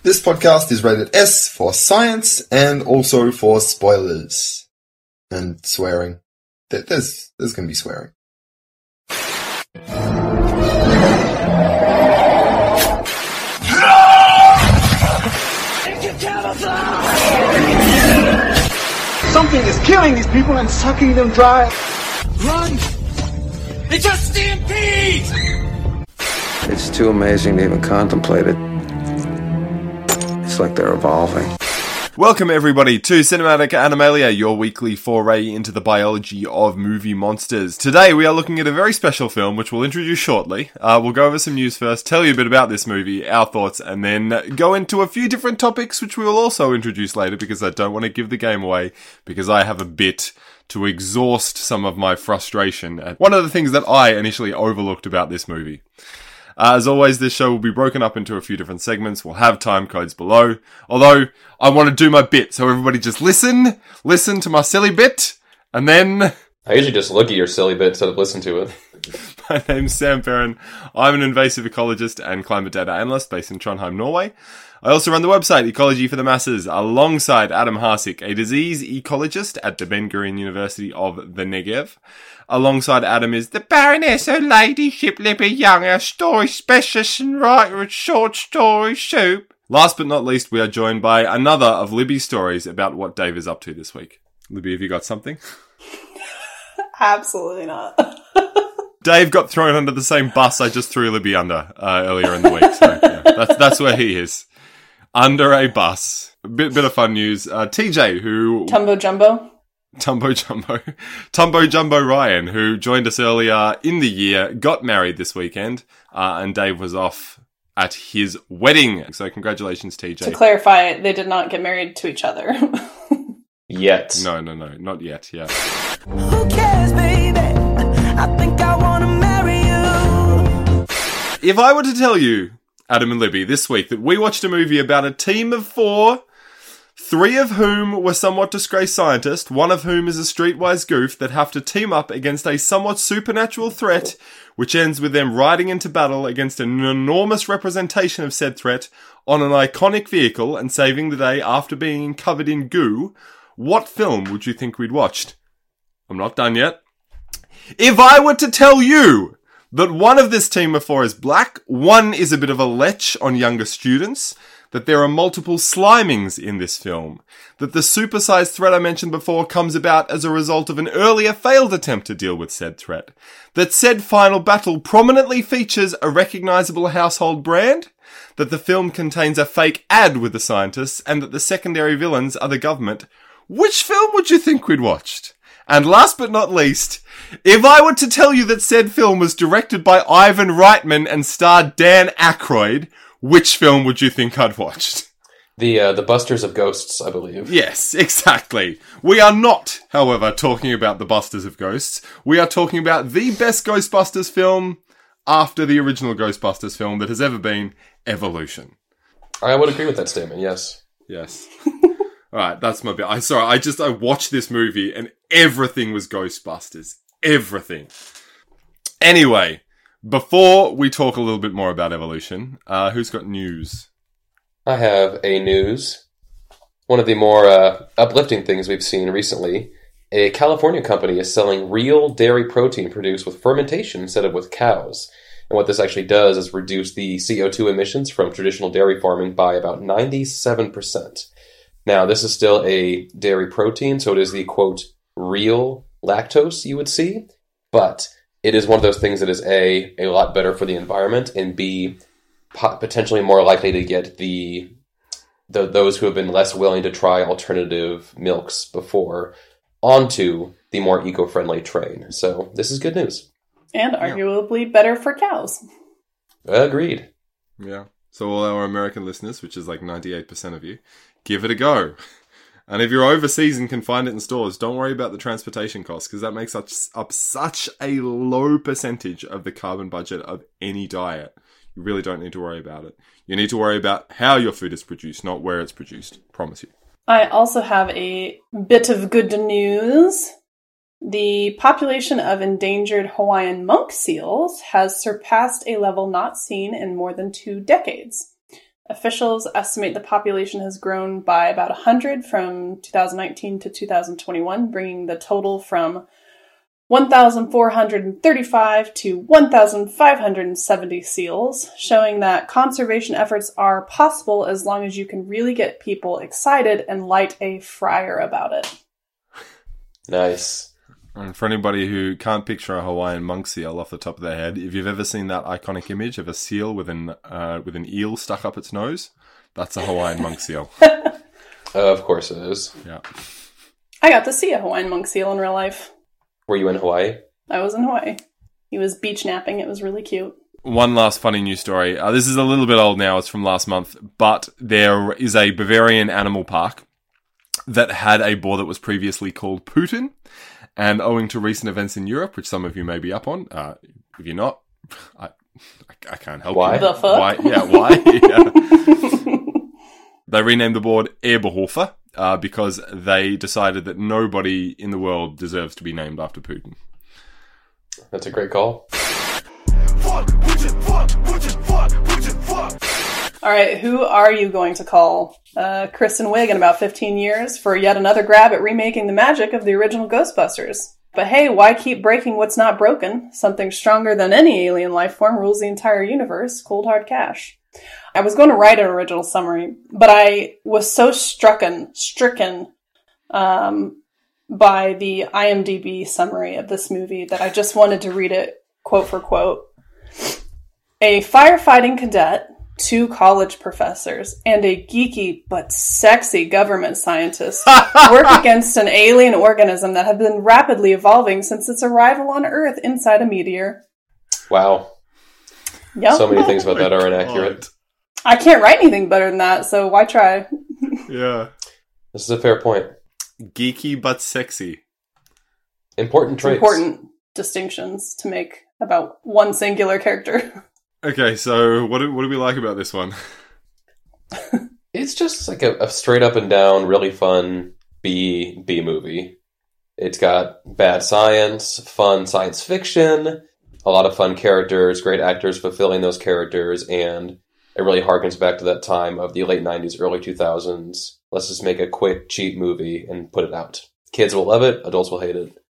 This podcast is rated S for science and also for spoilers. And swearing. There's going to be swearing. Something is killing these people and sucking them dry. Run! It's a stampede! It's too amazing to even contemplate it. It's like they're evolving. Welcome everybody to Cinematic Animalia, your weekly foray into the biology of movie monsters. Today we are looking at a very special film, which we'll introduce shortly. We'll go over some news first, tell you a bit about this movie, our thoughts, and then go into a few different topics, which we will also introduce later, because I don't want to give the game away, because I have a bit to exhaust some of my frustration at one of the things that I initially overlooked about this movie. As always, this show will be broken up into a few different segments. We'll have time codes below. Although, I want to do my bit, so everybody just listen to my silly bit, and then... I usually just look at your silly bit instead of listen to it. My name's Sam Perrin. I'm an invasive ecologist and climate data analyst based in Trondheim, Norway. I also run the website Ecology for the Masses alongside Adam Harsik, a disease ecologist at the Ben-Gurion University of the Negev. Alongside Adam is the Baroness of Ladyship Libby Young, a story specialist and writer of short story soup. Last but not least, we are joined by another of Libby's stories about what Dave is up to this week. Libby, have you got something? Absolutely not. Dave got thrown under the same bus I just threw Libby under earlier in the week. So yeah, that's where he is. Under a bus. A bit of fun news. TJ, who... Tumbo Jumbo Ryan, who joined us earlier in the year, got married this weekend, and Dave was off at his wedding. So congratulations, TJ. To clarify, they did not get married to each other. Yet. No, not yet, yeah. Who cares, baby? I think I want to marry you. If I were to tell you, Adam and Libby, this week that we watched a movie about a team of 4, 3 of whom were somewhat disgraced scientists, one of whom is a streetwise goof, that have to team up against a somewhat supernatural threat, which ends with them riding into battle against an enormous representation of said threat on an iconic vehicle and saving the day after being covered in goo, what film would you think we'd watched? I'm not done yet. If I were to tell you that one of this team of 4 is black, one is a bit of a lech on younger students, that there are multiple slimings in this film, that the supersized threat I mentioned before comes about as a result of an earlier failed attempt to deal with said threat, that said final battle prominently features a recognizable household brand, that the film contains a fake ad with the scientists, and that the secondary villains are the government, which film would you think we'd watched? And last but not least, if I were to tell you that said film was directed by Ivan Reitman and starred Dan Aykroyd, which film would you think I'd watched? The Busters of Ghosts, I believe. Yes, exactly. We are not, however, talking about the Busters of Ghosts. We are talking about the best Ghostbusters film after the original Ghostbusters film that has ever been, Evolution. I would agree with that statement, yes. Yes. Alright, that's my bit. I watched this movie and everything was Ghostbusters. Everything. Anyway, before we talk a little bit more about Evolution, who's got news? I have a news. One of the more uplifting things we've seen recently. A California company is selling real dairy protein produced with fermentation instead of with cows. And what this actually does is reduce the CO2 emissions from traditional dairy farming by about 97%. Now, this is still a dairy protein, so it is the, quote, real lactose you would see, but it is one of those things that is A, a lot better for the environment, and B, potentially more likely to get those who have been less willing to try alternative milks before onto the more eco-friendly train. So this is good news. And arguably better for cows. Agreed. Yeah. So all our American listeners, which is like 98% of you, give it a go. And if you're overseas and can find it in stores, don't worry about the transportation costs, because that makes up such a low percentage of the carbon budget of any diet. You really don't need to worry about it. You need to worry about how your food is produced, not where it's produced. Promise you. I also have a bit of good news. The population of endangered Hawaiian monk seals has surpassed a level not seen in more than 2 decades. Officials estimate the population has grown by about 100 from 2019 to 2021, bringing the total from 1,435 to 1,570 seals, showing that conservation efforts are possible as long as you can really get people excited and light a fire about it. Nice. And for anybody who can't picture a Hawaiian monk seal off the top of their head, if you've ever seen that iconic image of a seal with an eel stuck up its nose, that's a Hawaiian monk seal. Of course it is. Yeah. I got to see a Hawaiian monk seal in real life. Were you in Hawaii? I was in Hawaii. He was beach napping. It was really cute. One last funny news story. This is a little bit old now. It's from last month. But there is a Bavarian animal park that had a boar that was previously called Putin. And owing to recent events in Europe, which some of you may be up on, if you're not, I can't help Why? you. The fuck? Why? Yeah, why? Yeah. They renamed the board Eberhofer because they decided that nobody in the world deserves to be named after Putin. That's a great call. All right, who are you going to call Kristen Wiig in about 15 years for yet another grab at remaking the magic of the original Ghostbusters? But hey, why keep breaking what's not broken? Something stronger than any alien life form rules the entire universe. Cold hard cash. I was going to write an original summary, but I was so stricken by the IMDb summary of this movie that I just wanted to read it quote for quote. A firefighting cadet, 2 college professors, and a geeky but sexy government scientist work against an alien organism that had been rapidly evolving since its arrival on Earth inside a meteor. Wow. Yep. So many things about that are inaccurate. I can't write anything better than that, so why try? Yeah. This is a fair point. Geeky but sexy. Important traits. Important distinctions to make about one singular character. Okay, so what do we like about this one? It's just like a straight up and down, really fun B movie. It's got bad science, fun science fiction, a lot of fun characters, great actors fulfilling those characters, and it really harkens back to that time of the late 90s, early 2000s. Let's just make a quick, cheap movie and put it out. Kids will love it, adults will hate it.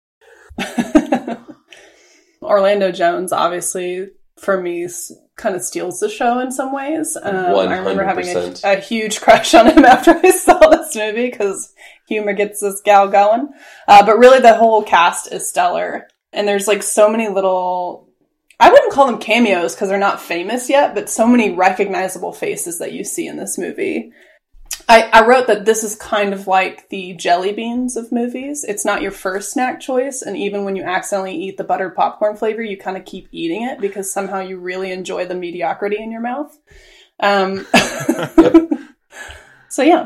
Orlando Jones, obviously, for me, kind of steals the show in some ways. I remember having a huge crush on him after I saw this movie because humor gets this gal going. But really, the whole cast is stellar. And there's like so many little, I wouldn't call them cameos because they're not famous yet, but so many recognizable faces that you see in this movie. I wrote that this is kind of like the jelly beans of movies. It's not your first snack choice, and even when you accidentally eat the buttered popcorn flavor, you kind of keep eating it because somehow you really enjoy the mediocrity in your mouth. So yeah.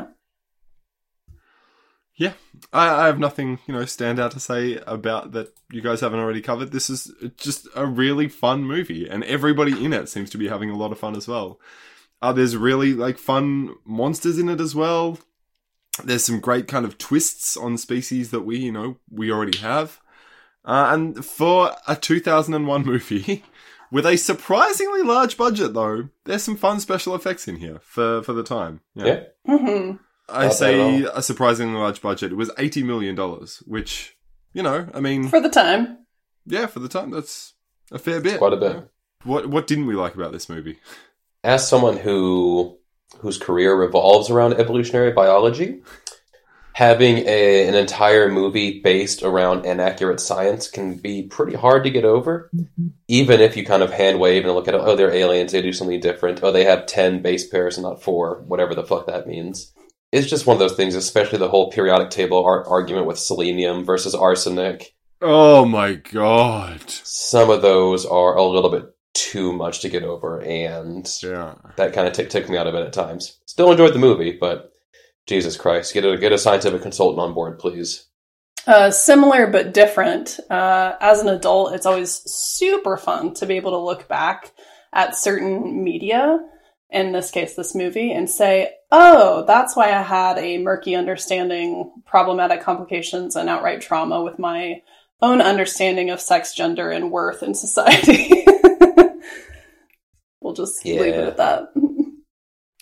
Yeah, I have nothing, stand out to say about that you guys haven't already covered. This is just a really fun movie, and everybody in it seems to be having a lot of fun as well. There's really fun monsters in it as well. There's some great kind of twists on species that we already have. And for a 2001 movie with a surprisingly large budget, though, there's some fun special effects in here for the time. Yeah. Mm-hmm. I say a surprisingly large budget. It was $80 million, which, for the time. Yeah, for the time, that's a fair bit. Quite a bit. What didn't we like about this movie? As someone whose career revolves around evolutionary biology, having an entire movie based around inaccurate science can be pretty hard to get over. Even if you kind of hand wave and look at, oh, they're aliens, they do something different. Oh, they have 10 base pairs and not 4, whatever the fuck that means. It's just one of those things, especially the whole periodic table argument with selenium versus arsenic. Oh my god. Some of those are a little bit too much to get over, and that kind of took me out of it at times. Still enjoyed the movie, but Jesus Christ, get a scientific consultant on board, please. Similar but different. As an adult, it's always super fun to be able to look back at certain media, in this case, this movie, and say, oh, that's why I had a murky understanding, problematic complications, and outright trauma with my own understanding of sex, gender, and worth in society. We'll just leave it at that.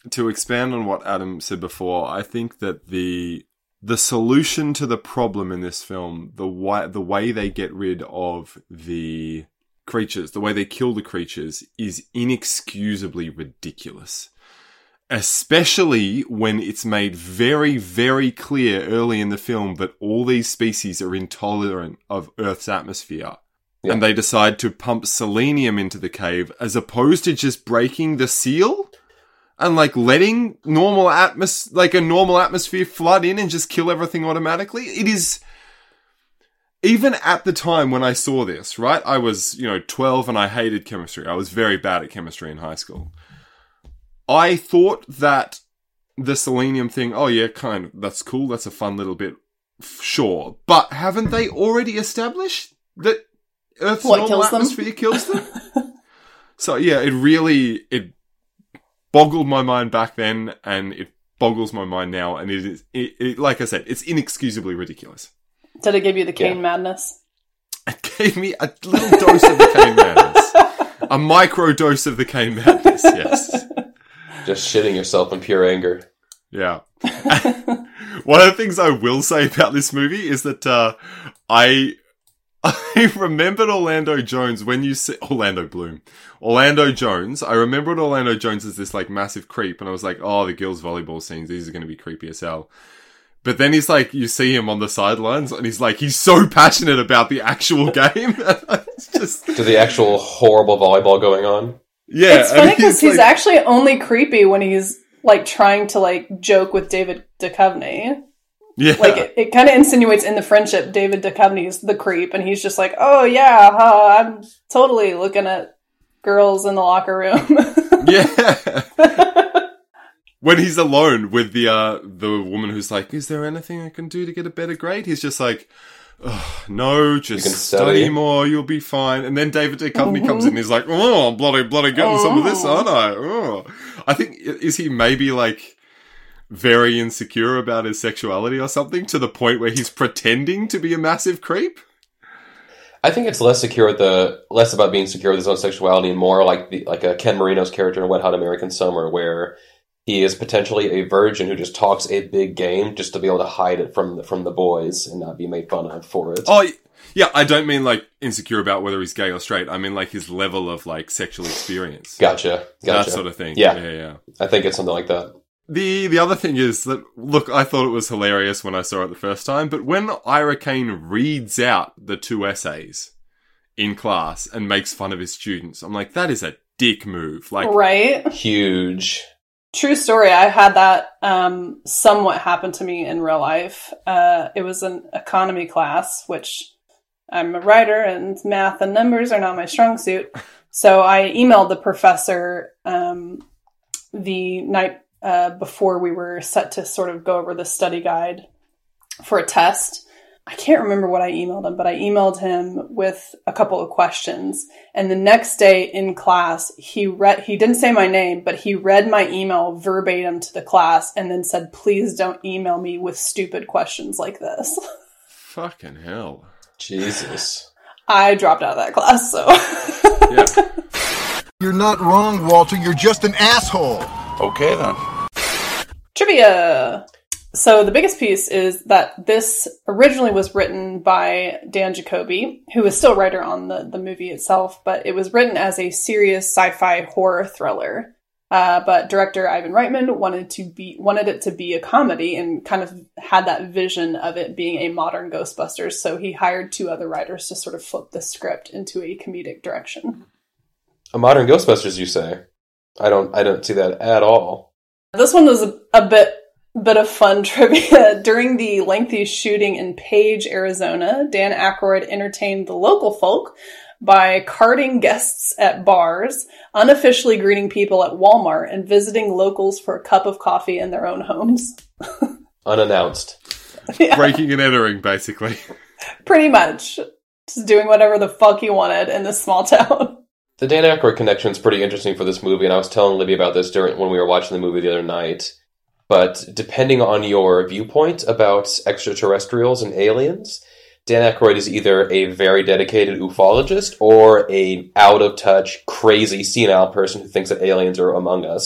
to expand on what Adam said before, I think that the solution to the problem in this film, the way they get rid of the creatures, the way they kill the creatures, is inexcusably ridiculous. Especially when it's made very, very clear early in the film that all these species are intolerant of Earth's atmosphere. Yeah. And they decide to pump selenium into the cave as opposed to just breaking the seal and like letting a normal atmosphere flood in and just kill everything automatically. It is, even at the time when I saw this, right? I was, 12 and I hated chemistry. I was very bad at chemistry in high school. I thought that the selenium thing, oh yeah, that's cool. That's a fun little bit. Sure. But haven't they already established that Earth's normal atmosphere kills them? So yeah, it boggled my mind back then, and it boggles my mind now, and it is, like I said, it's inexcusably ridiculous. Did it give you the Kane madness? It gave me a little dose of the Kane madness. A micro dose of the Kane madness, yes. Just shitting yourself in pure anger. Yeah. One of the things I will say about this movie is that I remembered Orlando Jones when you said Orlando Jones. I remembered Orlando Jones as this like massive creep, and I was like, oh, the girls' volleyball scenes, these are going to be creepy as hell. But then he's like, you see him on the sidelines, and he's so passionate about the actual game. It's just to the actual horrible volleyball going on. Yeah, it's funny because he's actually only creepy when he's like trying to like joke with David Duchovny. Yeah, like it kind of insinuates in the friendship David Duchovny's the creep, and he's just like, oh yeah, I'm totally looking at girls in the locker room. Yeah. When he's alone with the woman who's like, is there anything I can do to get a better grade? He's just like, oh, no, just study more, you'll be fine. And then David Duchovny comes in and he's like, oh, I'm bloody getting some of this, aren't I? Oh. I think, is he maybe like very insecure about his sexuality or something to the point where he's pretending to be a massive creep? I think it's less about being secure with his own sexuality and more like Ken Marino's character in Wet Hot American Summer, where he is potentially a virgin who just talks a big game just to be able to hide it from the boys and not be made fun of for it. Oh, yeah, I don't mean like insecure about whether he's gay or straight. I mean like his level of like sexual experience. Gotcha. That sort of thing. Yeah. I think it's something like that. The other thing is that, look, I thought it was hilarious when I saw it the first time, but when Ira Kane reads out the 2 essays in class and makes fun of his students, I'm like, that is a dick move. Like, right? Huge. True story. I had that somewhat happen to me in real life. It was an economy class, which I'm a writer and math and numbers are not my strong suit. So I emailed the professor the night before we were set to sort of go over the study guide for a test. I can't remember what I emailed him, but I emailed him with a couple of questions. And the next day in class, he didn't say my name, but he read my email verbatim to the class and then said, please don't email me with stupid questions like this. Fucking hell. Jesus. I dropped out of that class, so. Yeah. You're not wrong, Walter. You're just an asshole. Okay, then. Trivia! So the biggest piece is that this originally was written by Dan Jacoby, who is still a writer on the movie itself, but it was written as a serious sci-fi horror thriller. But director Ivan Reitman wanted it to be a comedy and kind of had that vision of it being a modern Ghostbusters. So he hired 2 other writers to sort of flip the script into a comedic direction. A modern Ghostbusters, you say? I don't see that at all. This one was a bit of fun trivia. During the lengthy shooting in Page, Arizona, Dan Aykroyd entertained the local folk by carding guests at bars, unofficially greeting people at Walmart, and visiting locals for a cup of coffee in their own homes. Unannounced. Yeah. Breaking and entering, basically. Pretty much. Just doing whatever the fuck he wanted in this small town. The Dan Aykroyd connection is pretty interesting for this movie, and I was telling Libby about this when we were watching the movie the other night. But depending on your viewpoint about extraterrestrials and aliens, Dan Aykroyd is either a very dedicated ufologist or a out-of-touch, crazy, senile person who thinks that aliens are among us.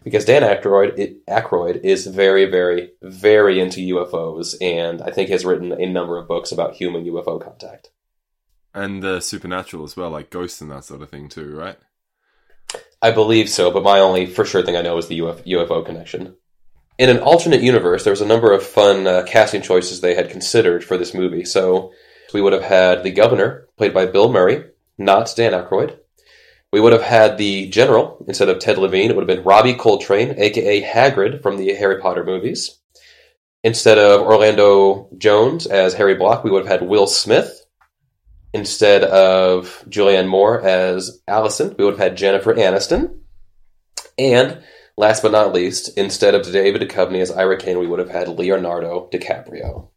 Because Dan Aykroyd is very, very, very into UFOs, and I think has written a number of books about human UFO contact. And the supernatural as well, like ghosts and that sort of thing too, right? I believe so, but my only for sure thing I know is the UFO connection. In an alternate universe, there was a number of fun casting choices they had considered for this movie. So we would have had the governor, played by Bill Murray, not Dan Aykroyd. We would have had the general, instead of Ted Levine, it would have been Robbie Coltrane, a.k.a. Hagrid from the Harry Potter movies. Instead of Orlando Jones as Harry Block, we would have had Will Smith. Instead of Julianne Moore as Allison, we would have had Jennifer Aniston. And, last but not least, instead of David Duchovny as Ira Kane, we would have had Leonardo DiCaprio.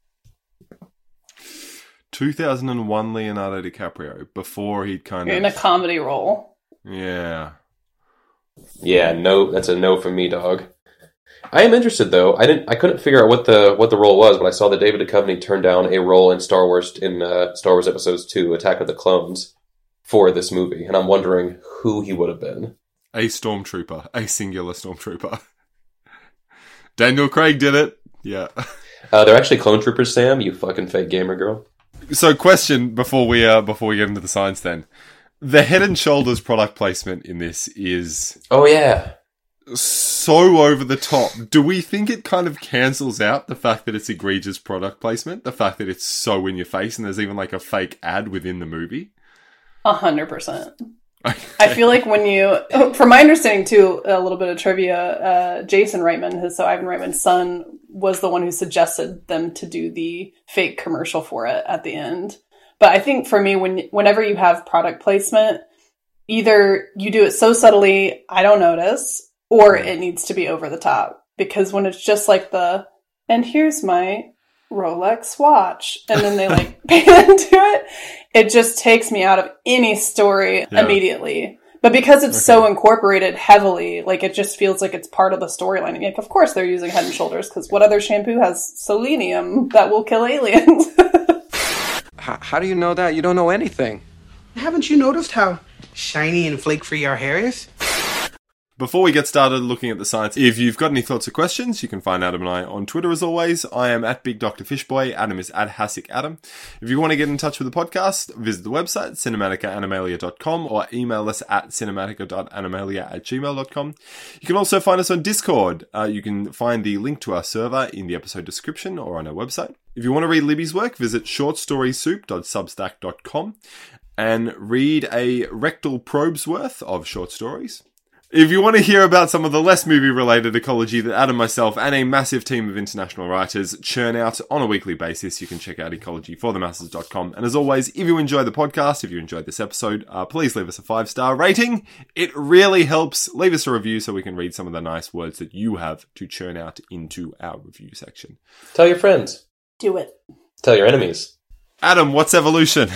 2001 Leonardo DiCaprio, before he'd kind of... In a comedy role. Yeah. Yeah, no, that's a no from me, dog. I am interested though. I couldn't figure out what the role was, but I saw that David Duchovny turned down a role in Star Wars Episodes 2: Attack of the Clones for this movie, and I'm wondering who he would have been. A stormtrooper, a singular stormtrooper. Daniel Craig did it. Yeah. They're actually clone troopers, Sam. You fucking fake gamer girl. So, question before we get into the science. Then, the Head and Shoulders product placement in this is so over the top. Do we think it kind of cancels out the fact that it's egregious product placement? The fact that it's so in your face and there's even like a fake ad within the movie? 100%. Okay. I feel like when you, from my understanding too, a little bit of trivia, Jason Reitman, Ivan Reitman's son, was the one who suggested them to do the fake commercial for it at the end. But I think for me, whenever you have product placement, either you do it so subtly, I don't notice, or it needs to be over the top. Because when it's just like and here's my Rolex watch, and then they like pan into it, it just takes me out of any story immediately. But because it's so incorporated heavily, like it just feels like it's part of the storyline. Like, of course they're using Head and Shoulders, because what other shampoo has selenium that will kill aliens? How do you know that? You don't know anything. Haven't you noticed how shiny and flake-free our hair is? Before we get started looking at the science, if you've got any thoughts or questions, you can find Adam and I on Twitter as always. I am at Big Dr. Fishboy. Adam is at Hasik Adam. If you want to get in touch with the podcast, visit the website, cinematica.animalia.com, or email us at cinematica.animalia@gmail.com. You can also find us on Discord. You can find the link to our server in the episode description or on our website. If you want to read Libby's work, visit shortstorysoup.substack.com and read a rectal probe's worth of short stories. If you want to hear about some of the less movie-related ecology that Adam, myself, and a massive team of international writers churn out on a weekly basis, you can check out ecologyforthemasses.com. And as always, if you enjoy the podcast, if you enjoyed this episode, please leave us a 5-star rating. It really helps. Leave us a review so we can read some of the nice words that you have to churn out into our review section. Tell your friends. Do it. Tell your enemies. Adam, what's Evolution?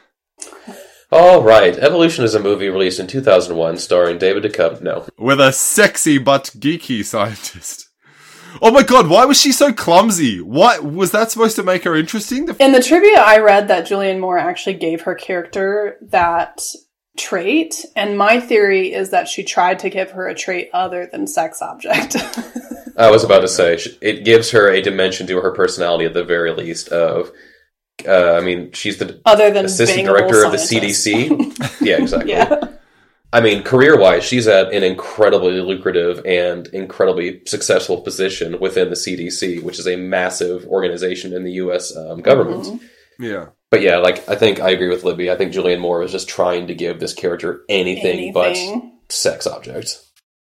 All right. Evolution is a movie released in 2001 starring David Duchovny. No. With a sexy but geeky scientist. Oh my god, why was she so clumsy? What was that supposed to make her interesting? In the trivia, I read that Julianne Moore actually gave her character that trait, and my theory is that she tried to give her a trait other than sex object. I was about to say, it gives her a dimension to her personality at the very least of... she's the assistant director of the CDC. Yeah, exactly. Yeah. I mean, career-wise, she's at an incredibly lucrative and incredibly successful position within the CDC, which is a massive organization in the U.S. Government. Mm-hmm. Yeah. But yeah, I think I agree with Libby. I think Julianne Moore was just trying to give this character anything but sex object.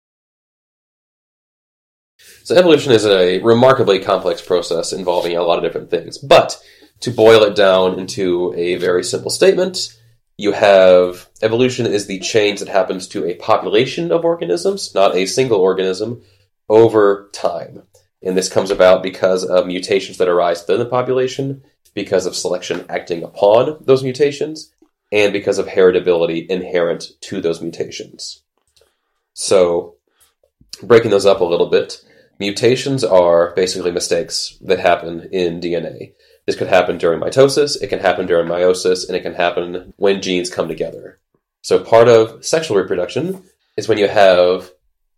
So evolution is a remarkably complex process involving a lot of different things, but... to boil it down into a very simple statement, you have evolution is the change that happens to a population of organisms, not a single organism, over time. And this comes about because of mutations that arise within the population, because of selection acting upon those mutations, and because of heritability inherent to those mutations. So, breaking those up a little bit, mutations are basically mistakes that happen in DNA. This could happen during mitosis, it can happen during meiosis, and it can happen when genes come together. So part of sexual reproduction is when you have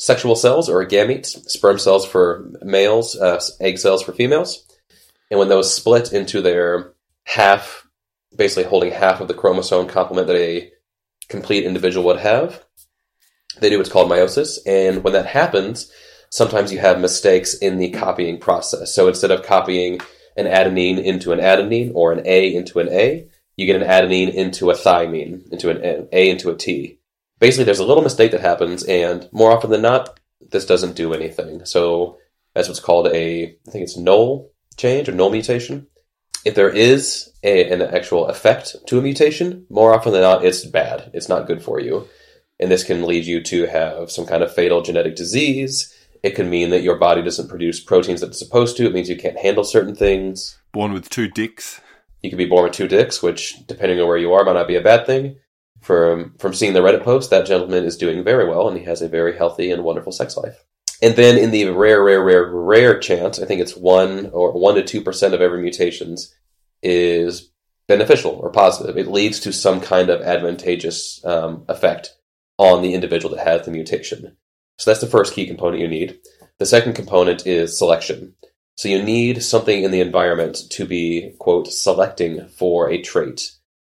sexual cells or gametes, sperm cells for males, egg cells for females. And when those split into their half, basically holding half of the chromosome complement that a complete individual would have, they do what's called meiosis. And when that happens, sometimes you have mistakes in the copying process. So instead of copying an adenine into an adenine or an A into an A, you get an adenine into a thymine, into an A into a T. Basically, there's a little mistake that happens, and more often than not, this doesn't do anything. So that's what's called I think it's null change or null mutation. If there is an actual effect to a mutation, more often than not, it's bad. It's not good for you. And this can lead you to have some kind of fatal genetic disease. It can mean that your body doesn't produce proteins that it's supposed to. It means you can't handle certain things. Born with 2 dicks. You could be born with 2 dicks, which, depending on where you are, might not be a bad thing. From seeing the Reddit post, that gentleman is doing very well, and he has a very healthy and wonderful sex life. And then in the rare chance, I think it's 1 to 2% of every mutations is beneficial or positive. It leads to some kind of advantageous effect on the individual that has the mutation. So that's the first key component you need. The second component is selection. So you need something in the environment to be, quote, selecting for a trait.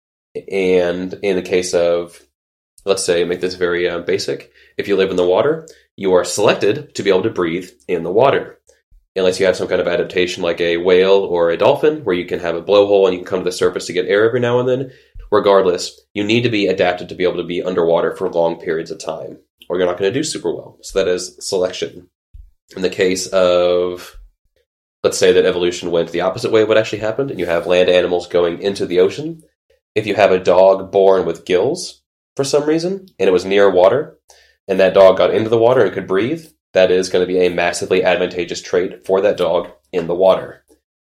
And in the case of, let's say, make this very basic, if you live in the water, you are selected to be able to breathe in the water. Unless you have some kind of adaptation like a whale or a dolphin, where you can have a blowhole and you can come to the surface to get air every now and then. Regardless, you need to be adapted to be able to be underwater for long periods of time, or you're not going to do super well. So that is selection. In the case of, let's say that evolution went the opposite way of what actually happened, and you have land animals going into the ocean. If you have a dog born with gills for some reason, and it was near water, and that dog got into the water and could breathe, that is going to be a massively advantageous trait for that dog in the water.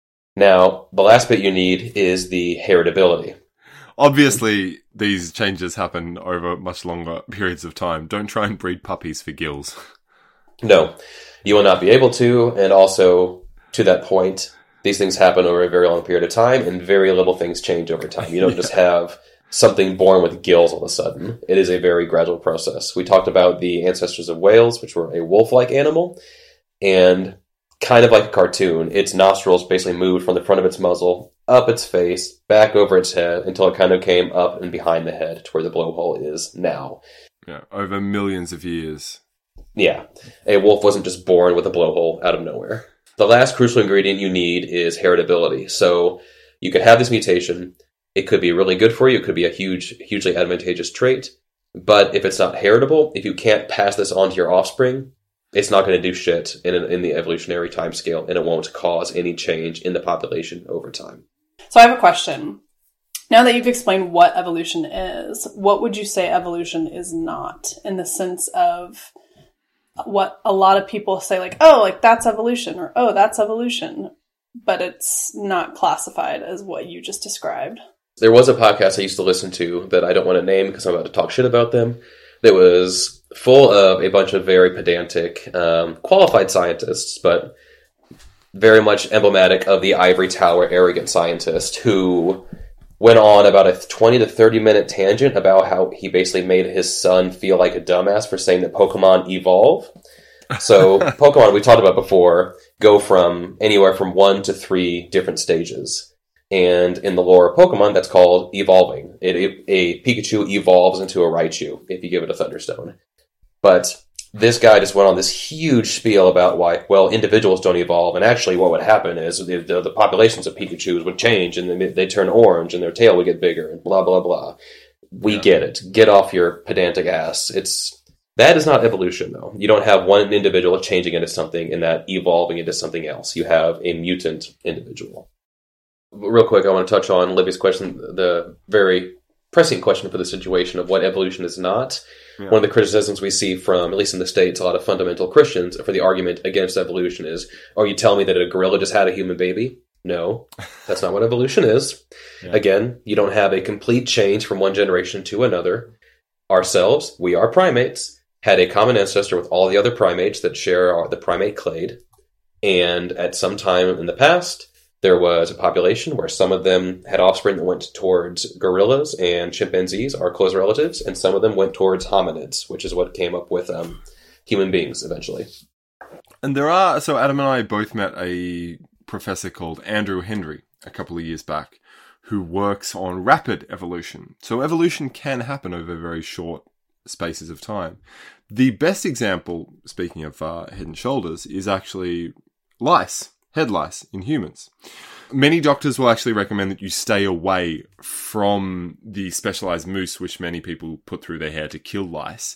Now, the last bit you need is the heritability. Obviously, these changes happen over much longer periods of time. Don't try and breed puppies for gills. No, you will not be able to, and also, to that point, these things happen over a very long period of time, and very little things change over time. You don't just have something born with gills all of a sudden. It is a very gradual process. We talked about the ancestors of whales, which were a wolf-like animal, and kind of like a cartoon, its nostrils basically moved from the front of its muzzle, up its face, back over its head, until it kind of came up and behind the head to where the blowhole is now. Yeah, over millions of years. Yeah, a wolf wasn't just born with a blowhole out of nowhere. The last crucial ingredient you need is heritability. So you could have this mutation. It could be really good for you. It could be a hugely advantageous trait. But if it's not heritable, if you can't pass this on to your offspring, it's not going to do shit in the evolutionary timescale, and it won't cause any change in the population over time. So I have a question. Now that you've explained what evolution is, what would you say evolution is not, in the sense of what a lot of people say, like, oh, like that's evolution, or oh, that's evolution, but it's not classified as what you just described? There was a podcast I used to listen to that I don't want to name because I'm about to talk shit about them, that was full of a bunch of very pedantic, qualified scientists, but very much emblematic of the ivory tower arrogant scientist who went on about a 20 to 30 minute tangent about how he basically made his son feel like a dumbass for saying that Pokemon evolve. So Pokemon, we talked about before, go from anywhere from 1 to 3 different stages. And in the lore of Pokemon, that's called evolving. A Pikachu evolves into a Raichu if you give it a Thunderstone. But this guy just went on this huge spiel about why, well, individuals don't evolve, and actually what would happen is the populations of Pikachus would change, and they'd turn orange, and their tail would get bigger, and blah, blah, blah. We get it. Get off your pedantic ass. That is not evolution, though. You don't have one individual changing into something and that evolving into something else. You have a mutant individual. Real quick, I want to touch on Libby's question, the very pressing question for the situation of what evolution is not. Yeah. One of the criticisms we see from, at least in the States, a lot of fundamental Christians for the argument against evolution is, are you telling me that a gorilla just had a human baby? No, that's not what evolution is. Yeah. Again, you don't have a complete change from one generation to another. Ourselves, we are primates, had a common ancestor with all the other primates that share the primate clade. And at some time in the past, there was a population where some of them had offspring that went towards gorillas and chimpanzees, our close relatives, and some of them went towards hominids, which is what came up with human beings eventually. And so Adam and I both met a professor called Andrew Hendry a couple of years back who works on rapid evolution. So evolution can happen over very short spaces of time. The best example, speaking of Head and Shoulders, is actually lice, head lice in humans. Many doctors will actually recommend that you stay away from the specialized mousse which many people put through their hair to kill lice,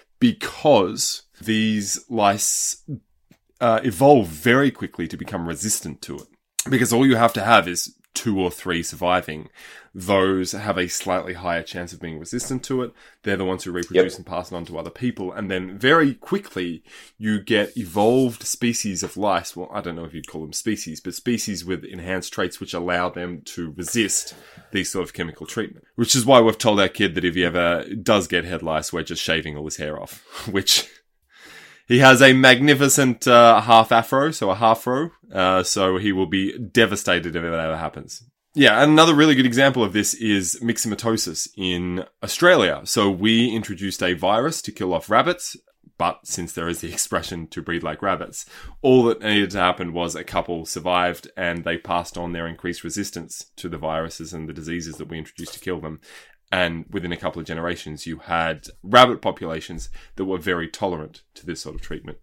because these lice evolve very quickly to become resistant to it. Because all you have to have is 2 or 3 surviving. Those have a slightly higher chance of being resistant to it. They're the ones who reproduce and pass it on to other people. And then very quickly, you get evolved species of lice. Well, I don't know if you'd call them species, but species with enhanced traits which allow them to resist these sort of chemical treatment. Which is why we've told our kid that if he ever does get head lice, we're just shaving all his hair off. Which... he has a magnificent half afro, so a half-fro, so he will be devastated if it ever happens. Yeah, and another really good example of this is myxomatosis in Australia. So we introduced a virus to kill off rabbits, but since there is the expression to breed like rabbits, all that needed to happen was a couple survived and they passed on their increased resistance to the viruses and the diseases that we introduced to kill them. And within a couple of generations, you had rabbit populations that were very tolerant to this sort of treatment.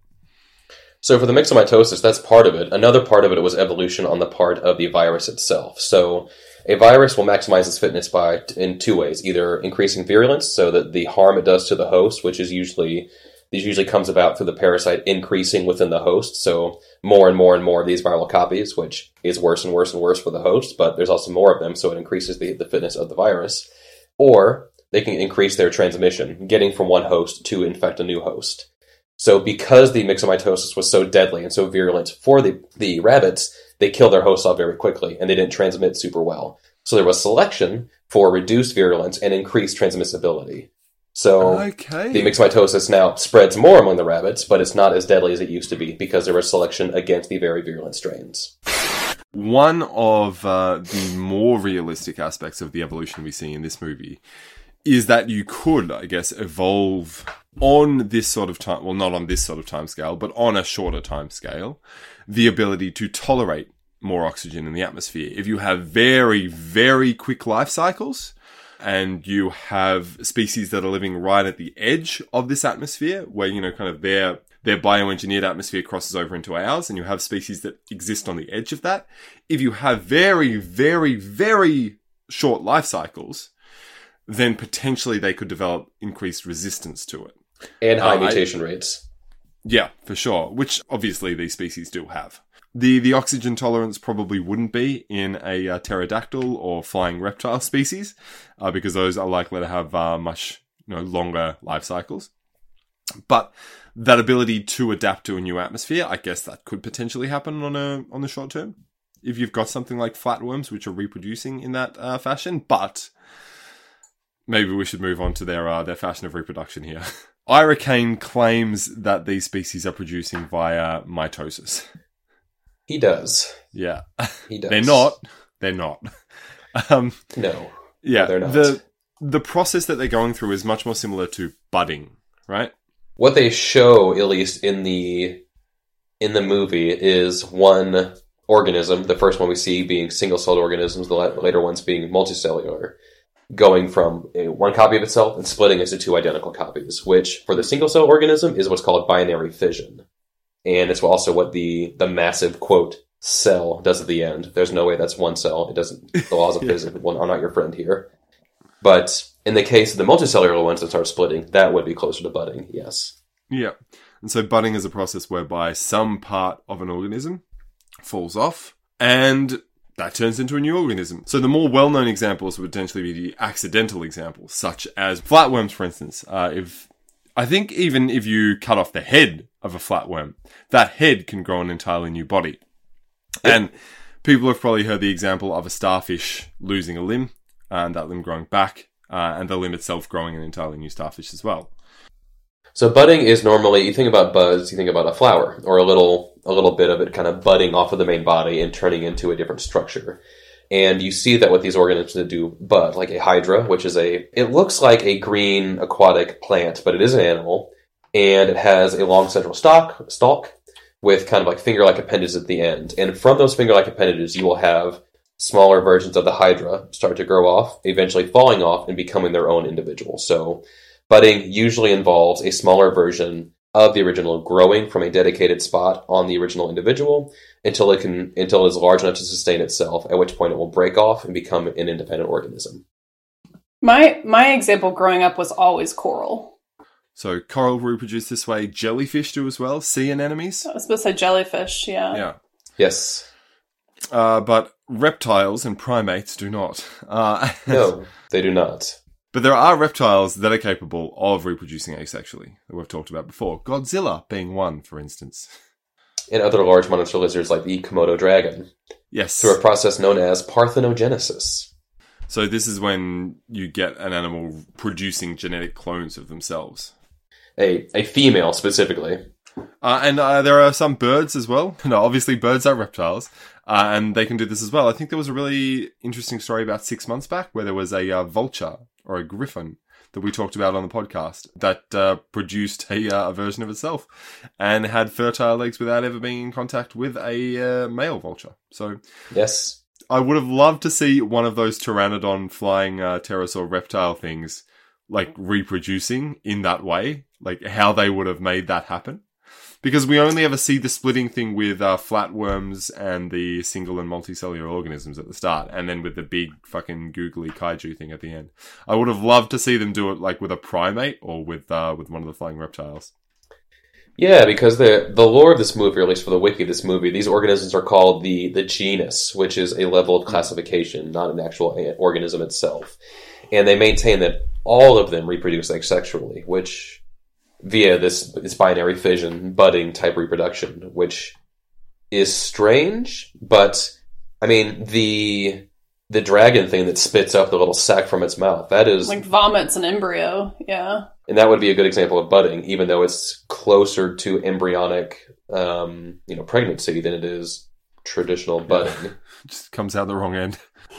So for the myxomatosis, that's part of it. Another part of it was evolution on the part of the virus itself. So a virus will maximize its fitness in 2 ways, either increasing virulence, so that the harm it does to the host, which is usually comes about through the parasite increasing within the host. So more and more and more of these viral copies, which is worse and worse and worse for the host, but there's also more of them, so it increases the fitness of the virus. Or they can increase their transmission, getting from one host to infect a new host. So because the myxomatosis was so deadly and so virulent for the rabbits, they killed their hosts off very quickly, and they didn't transmit super well. So there was selection for reduced virulence and increased transmissibility. So the myxomatosis now spreads more among the rabbits, but it's not as deadly as it used to be because there was selection against the very virulent strains. One of the more realistic aspects of the evolution we see in this movie is that you could, I guess, evolve on this sort of time, well, not on this sort of time scale, but on a shorter time scale, the ability to tolerate more oxygen in the atmosphere. If you have very, very quick life cycles and you have species that are living right at the edge of this atmosphere where, kind of their bioengineered atmosphere crosses over into ours, and you have species that exist on the edge of that. If you have very, very, very short life cycles, then potentially they could develop increased resistance to it. And high mutation rates. Yeah, for sure, which obviously these species do have. The oxygen tolerance probably wouldn't be in a pterodactyl or flying reptile species, because those are likely to have much longer life cycles. But that ability to adapt to a new atmosphere, I guess that could potentially happen on the short term, if you've got something like flatworms which are reproducing in that fashion. But maybe we should move on to their fashion of reproduction here. Ira Cain claims that these species are producing via mitosis. He does. Yeah. He does. They're not. No. Yeah. They're not. The process that they're going through is much more similar to budding, right? What they show, at least in the movie, is one organism, the first one we see being single-celled organisms, the later ones being multicellular, going from one copy of itself and splitting into 2 identical copies, which for the single-cell organism is what's called binary fission. And it's also what the massive, quote, cell does at the end. There's no way that's one cell. It doesn't. The laws of physics are not your friend here. But in the case of the multicellular ones that start splitting, that would be closer to budding, yes. Yeah. And so budding is a process whereby some part of an organism falls off and that turns into a new organism. So the more well-known examples would potentially be the accidental examples, such as flatworms, for instance. I think even if you cut off the head of a flatworm, that head can grow an entirely new body. Yep. And people have probably heard the example of a starfish losing a limb, and that limb growing back, and the limb itself growing an entirely new starfish as well. So budding is normally, you think about buds, you think about a flower, or a little bit of it kind of budding off of the main body and turning into a different structure. And you see that with these organisms do bud, like a hydra, which is it looks like a green aquatic plant, but it is an animal. and it has a long central stalk with kind of like finger-like appendages at the end. And from those finger-like appendages, you will have smaller versions of the hydra start to grow off, eventually falling off and becoming their own individual. So budding usually involves a smaller version of the original growing from a dedicated spot on the original individual until it is large enough to sustain itself, at which point it will break off and become an independent organism. My example growing up was always coral. So coral reproduce this way. Jellyfish do as well. Sea anemones. I was supposed to say jellyfish, yeah. Yeah. Yes. But reptiles and primates do not. No, they do not. But there are reptiles that are capable of reproducing asexually, that we've talked about before. Godzilla being one, for instance. And other large monster lizards like the Komodo dragon. Yes. Through a process known as parthenogenesis. So this is when you get an animal producing genetic clones of themselves. A female, specifically. And there are some birds as well. No, obviously birds are reptiles. And they can do this as well. I think there was a really interesting story about 6 months back where there was a vulture or a griffin that we talked about on the podcast that produced a version of itself and had fertile eggs without ever being in contact with a male vulture. So yes, I would have loved to see one of those pteranodon flying pterosaur reptile things like reproducing in that way, like how they would have made that happen. Because we only ever see the splitting thing with flatworms and the single and multicellular organisms at the start, and then with the big fucking googly kaiju thing at the end. I would have loved to see them do it like with a primate or with one of the flying reptiles. Yeah, because the lore of this movie, or at least for the wiki of this movie, these organisms are called the genus, which is a level of classification, not an actual organism itself. And they maintain that all of them reproduce asexually, which via this binary fission, budding type reproduction, which is strange, but I mean the dragon thing that spits up the little sac from its mouth, that is like vomits an embryo, yeah. And that would be a good example of budding, even though it's closer to embryonic pregnancy than it is traditional budding. Just comes out the wrong end.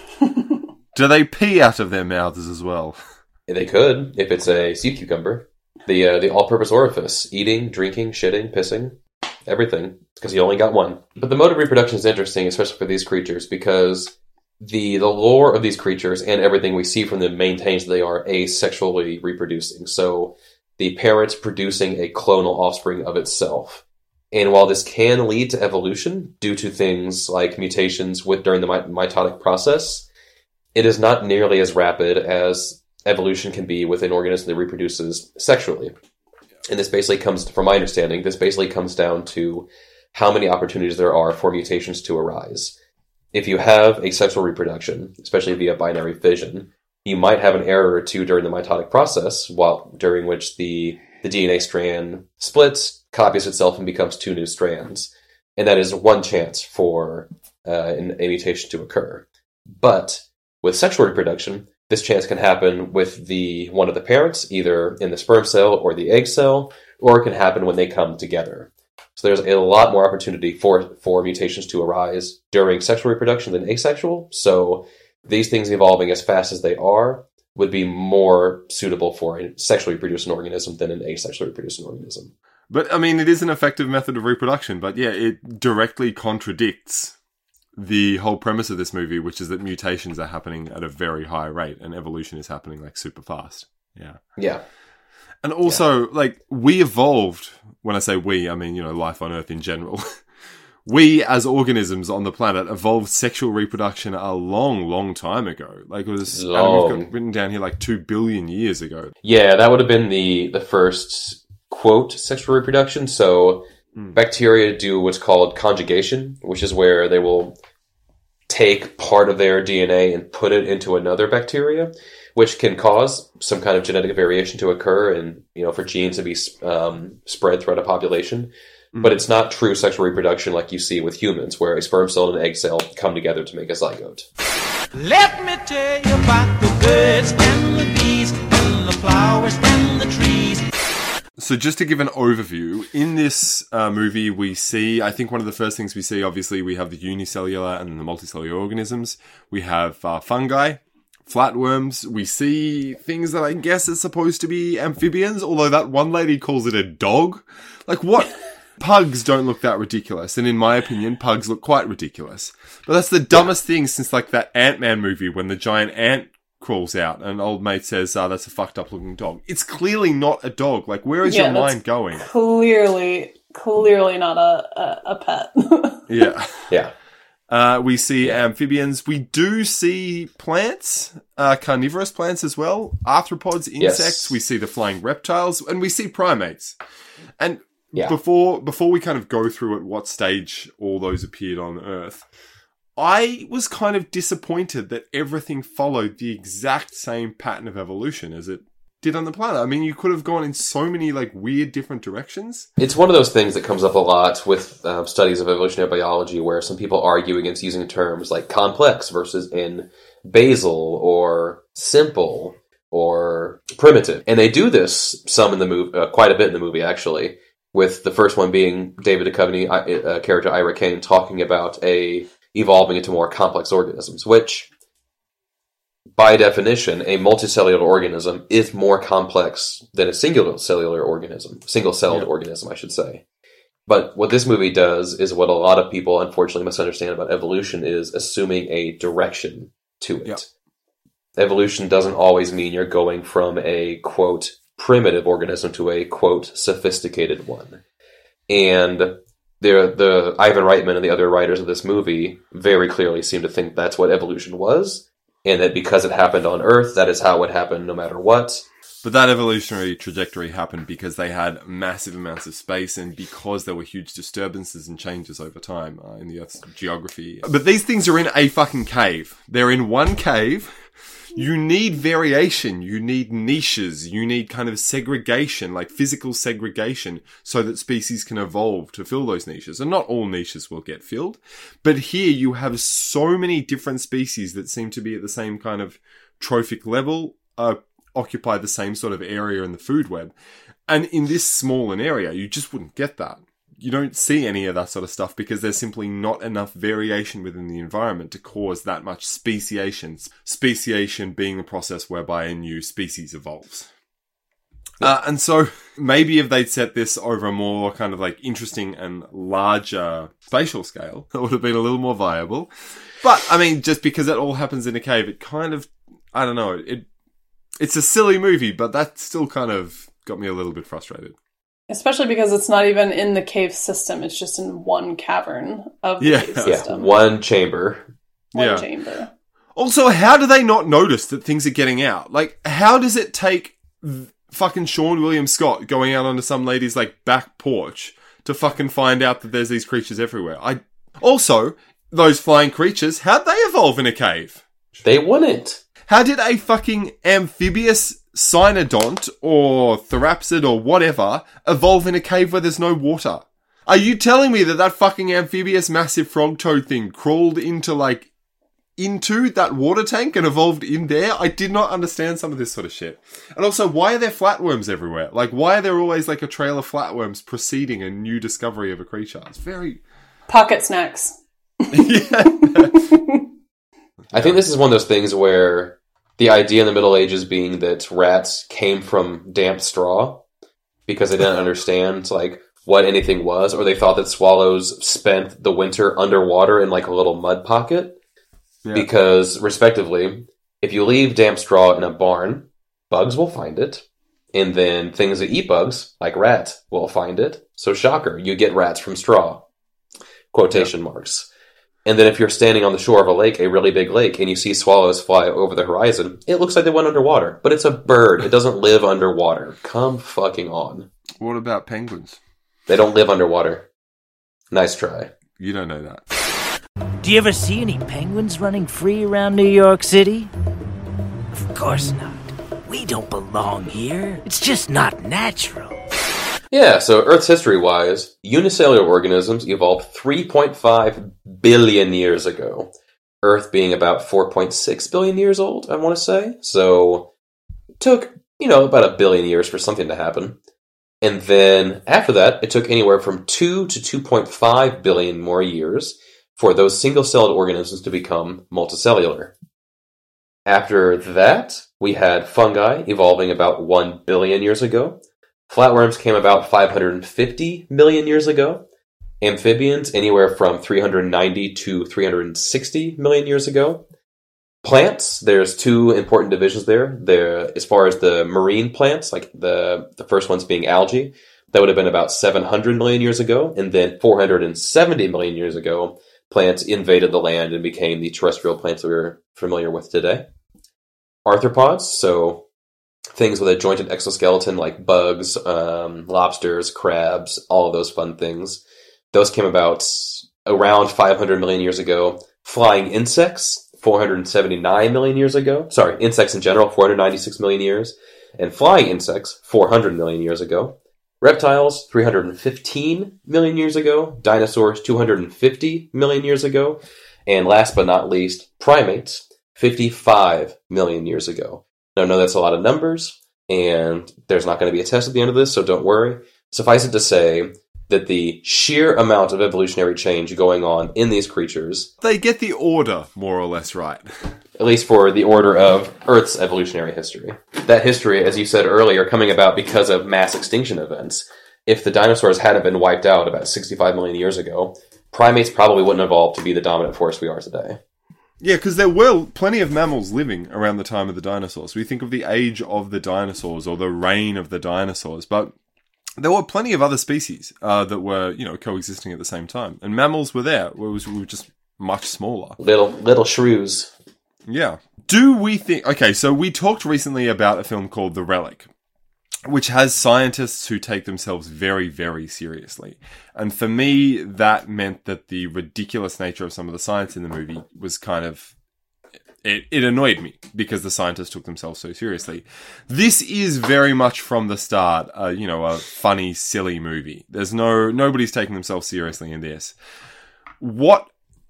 Do they pee out of their mouths as well? They could, if it's a sea cucumber. The all-purpose orifice. Eating, drinking, shitting, pissing. Everything. Because you only got one. But the mode of reproduction is interesting, especially for these creatures, because the lore of these creatures and everything we see from them maintains they are asexually reproducing. So the parent producing a clonal offspring of itself. And while this can lead to evolution due to things like mutations during the mitotic process, it is not nearly as rapid as evolution can be with an organism that reproduces sexually. And this basically comes, from my understanding, down to how many opportunities there are for mutations to arise. If you have a sexual reproduction, especially via binary fission, you might have an error or two during the mitotic process, during which the DNA strand splits, copies itself, and becomes two new strands. And that is one chance for a mutation to occur. But with sexual reproduction, this chance can happen with one of the parents, either in the sperm cell or the egg cell, or it can happen when they come together. So there's a lot more opportunity for mutations to arise during sexual reproduction than asexual. So these things evolving as fast as they are would be more suitable for a sexually reproducing organism than an asexually reproducing organism. But, I mean, it is an effective method of reproduction, but yeah, it directly contradicts the whole premise of this movie, which is that mutations are happening at a very high rate and evolution is happening like super fast. Yeah. Yeah. And also, like, we evolved, when I say we, I mean, life on Earth in general. We, as organisms on the planet, evolved sexual reproduction a long, long time ago. Like, it was, we've got written down here, like 2 billion years ago. Yeah, that would have been the first, quote, sexual reproduction. So bacteria do what's called conjugation, which is where they will take part of their DNA and put it into another bacteria, which can cause some kind of genetic variation to occur and, for genes to be spread throughout a population. But it's not true sexual reproduction like you see with humans, where a sperm cell and an egg cell come together to make a zygote. Let me tell you about the birds and the bees and the flowers and the trees. So just to give an overview, in this movie we see, I think one of the first things we see, obviously we have the unicellular and the multicellular organisms. We have fungi, flatworms. We see things that I guess are supposed to be amphibians, although that one lady calls it a dog. Like, what? Pugs don't look that ridiculous, and in my opinion, pugs look quite ridiculous. But that's the dumbest thing since, like, that Ant-Man movie when the giant ant crawls out and old mate says, that's a fucked up looking dog. It's clearly not a dog. Like, where is your mind going? Clearly not a pet. Yeah. Yeah. We see amphibians. We do see plants, carnivorous plants as well. Arthropods, insects. Yes. We see the flying reptiles, and we see primates. And before we kind of go through at what stage all those appeared on Earth, I was kind of disappointed that everything followed the exact same pattern of evolution as it did on the planet. I mean, you could have gone in so many, like, weird different directions. It's one of those things that comes up a lot with studies of evolutionary biology where some people argue against using terms like complex versus in basal or simple or primitive. And they do this some in the movie, quite a bit in the movie, actually, with the first one being David Duchovny, character Ira Kane, talking about evolving into more complex organisms, which, by definition, a multicellular organism is more complex than a single-celled organism, I should say. But what this movie does is what a lot of people, unfortunately, misunderstand about evolution is assuming a direction to it. Yep. Evolution doesn't always mean you're going from a, quote, primitive organism to a, quote, sophisticated one. And the Ivan Reitman and the other writers of this movie very clearly seem to think that's what evolution was, and that because it happened on Earth, that is how it would happen no matter what. But that evolutionary trajectory happened because they had massive amounts of space and because there were huge disturbances and changes over time in the Earth's geography. But these things are in a fucking cave. They're in one cave. You need variation, you need niches, you need kind of segregation, like physical segregation, so that species can evolve to fill those niches. And not all niches will get filled, but here you have so many different species that seem to be at the same kind of trophic level, occupy the same sort of area in the food web. And in this small an area, you just wouldn't get that. You don't see any of that sort of stuff because there's simply not enough variation within the environment to cause that much speciation. Speciation being the process whereby a new species evolves. And so maybe if they'd set this over a more kind of like interesting and larger spatial scale, it would have been a little more viable. But I mean, just because it all happens in a cave, it kind of, I don't know, it's a silly movie, but that still kind of got me a little bit frustrated. Especially because it's not even in the cave system. It's just in one cavern of the cave system. Yeah, one chamber. One chamber. Also, how do they not notice that things are getting out? Like, how does it take fucking Sean William Scott going out onto some lady's, like, back porch to fucking find out that there's these creatures everywhere? Also, those flying creatures, how'd they evolve in a cave? They wouldn't. How did a fucking amphibious cynodont or therapsid or whatever evolve in a cave where there's no water? Are you telling me that fucking amphibious massive frog toad thing crawled into that water tank and evolved in there? I did not understand some of this sort of shit. And also, why are there flatworms everywhere? Like, why are there always like a trail of flatworms preceding a new discovery of a creature? It's very... Pocket snacks. Yeah. I think this is one of those things where the idea in the Middle Ages being that rats came from damp straw because they didn't understand, like, what anything was, or they thought that swallows spent the winter underwater in, like, a little mud pocket. Yeah. Because, respectively, if you leave damp straw in a barn, bugs will find it. And then things that eat bugs, like rats, will find it. So, shocker, you get rats from straw. Quotation marks. And then if you're standing on the shore of a lake, a really big lake, and you see swallows fly over the horizon, it looks like they went underwater. But it's a bird. It doesn't live underwater. Come fucking on. What about penguins? They don't live underwater. Nice try. You don't know that. Do you ever see any penguins running free around New York City? Of course not. We don't belong here. It's just not natural. Yeah, so Earth's history-wise, unicellular organisms evolved 3.5 billion years ago. Earth being about 4.6 billion years old, I want to say. So, it took, about 1 billion years for something to happen. And then, after that, it took anywhere from 2 to 2.5 billion more years for those single-celled organisms to become multicellular. After that, we had fungi evolving about 1 billion years ago. Flatworms came about 550 million years ago. Amphibians anywhere from 390 to 360 million years ago. Plants, there's two important divisions there. As far as the marine plants, like the first ones being algae, that would have been about 700 million years ago. And then 470 million years ago, plants invaded the land and became the terrestrial plants that we're familiar with today. Arthropods, so things with a jointed exoskeleton like bugs, lobsters, crabs, all of those fun things. Those came about around 500 million years ago. Flying insects, 479 million years ago. Sorry, insects in general, 496 million years. And flying insects, 400 million years ago. Reptiles, 315 million years ago. Dinosaurs, 250 million years ago. And last but not least, primates, 55 million years ago. Now, I know that's a lot of numbers, and there's not going to be a test at the end of this, so don't worry. Suffice it to say that the sheer amount of evolutionary change going on in these creatures... They get the order, more or less, right. At least for the order of Earth's evolutionary history. That history, as you said earlier, coming about because of mass extinction events. If the dinosaurs hadn't been wiped out about 65 million years ago, primates probably wouldn't evolve to be the dominant force we are today. Yeah, because there were plenty of mammals living around the time of the dinosaurs. We think of the age of the dinosaurs or the reign of the dinosaurs, but there were plenty of other species that were, coexisting at the same time. And mammals were there. We were just much smaller. Little shrews. Yeah. Do we think... Okay, so we talked recently about a film called The Relic, which has scientists who take themselves very, very seriously. And for me, that meant that the ridiculous nature of some of the science in the movie was kind of... It annoyed me because the scientists took themselves so seriously. This is very much from the start, a funny, silly movie. Nobody's taking themselves seriously in this. What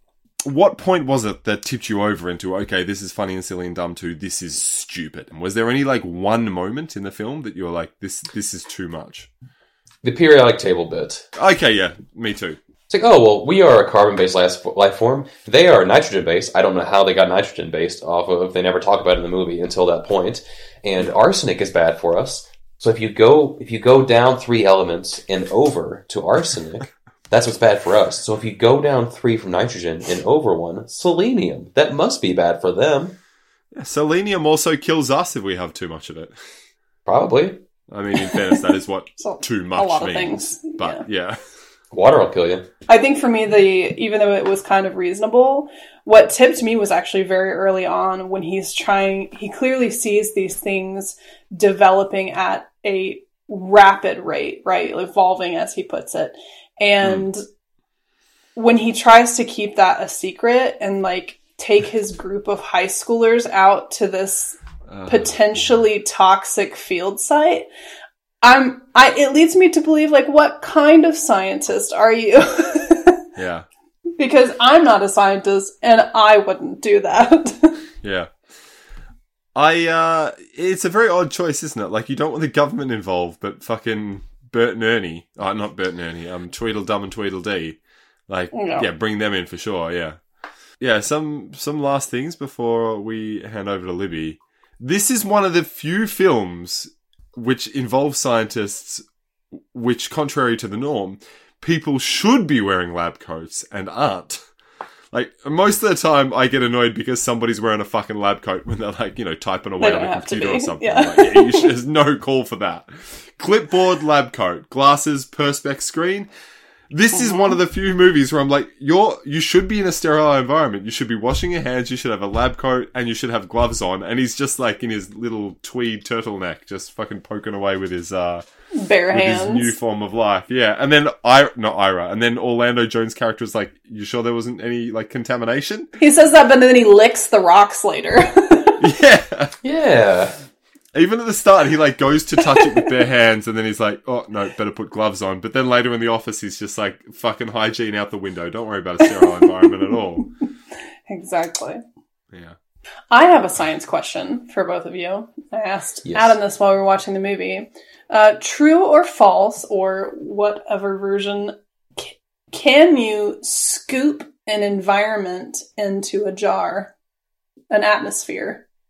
point was it that tipped you over into, okay, this is funny and silly and dumb too, this is stupid? And was there any, one moment in the film that you were like, this is too much? The periodic table bit. Okay, yeah, me too. It's like, oh, well, we are a carbon-based life form. They are nitrogen-based. I don't know how they got nitrogen-based off of, they never talk about it in the movie until that point. And arsenic is bad for us. So if you go down 3 elements and over to arsenic, that's what's bad for us. So if you go down 3 from nitrogen and over 1, selenium. That must be bad for them. Yeah, selenium also kills us if we have too much of it. Probably. I mean, in fairness, that is what too much means. A lot of things. But, yeah. Water will kill you. I think for me, even though it was kind of reasonable, what tipped me was actually very early on when he clearly sees these things developing at a rapid rate, right? Evolving, as he puts it. And when he tries to keep that a secret and take his group of high schoolers out to this potentially toxic field site, it leads me to believe, what kind of scientist are you? Yeah. Because I'm not a scientist and I wouldn't do that. Yeah. It's a very odd choice, isn't it? You don't want the government involved, but fucking Bert and Ernie. Oh, not Bert and Ernie. Tweedledum and Tweedledee. Yeah, bring them in for sure, yeah. Yeah, some last things before we hand over to Libby. This is one of the few films which involve scientists which, contrary to the norm, people should be wearing lab coats and aren't. Most of the time I get annoyed because somebody's wearing a fucking lab coat when they're typing away on a computer or something. Yeah. There's no call for that. Clipboard, lab coat, glasses, perspex screen. This is one of the few movies where I'm you should be in a sterile environment. You should be washing your hands, you should have a lab coat, and you should have gloves on. And he's just in his little tweed turtleneck, just fucking poking away with his, bare hands. His new form of life. Yeah. And then not Ira. And then Orlando Jones' character is you sure there wasn't any, contamination? He says that, but then he licks the rocks later. Yeah. Yeah. Even at the start, he goes to touch it with bare hands, and then he's like, "Oh no, better put gloves on." But then later in the office, he's just fucking hygiene out the window. Don't worry about a sterile environment at all. Exactly. Yeah. I have a science question for both of you. I asked Adam this while we were watching the movie. True or false, or whatever version, can you scoop an environment into a jar, an atmosphere?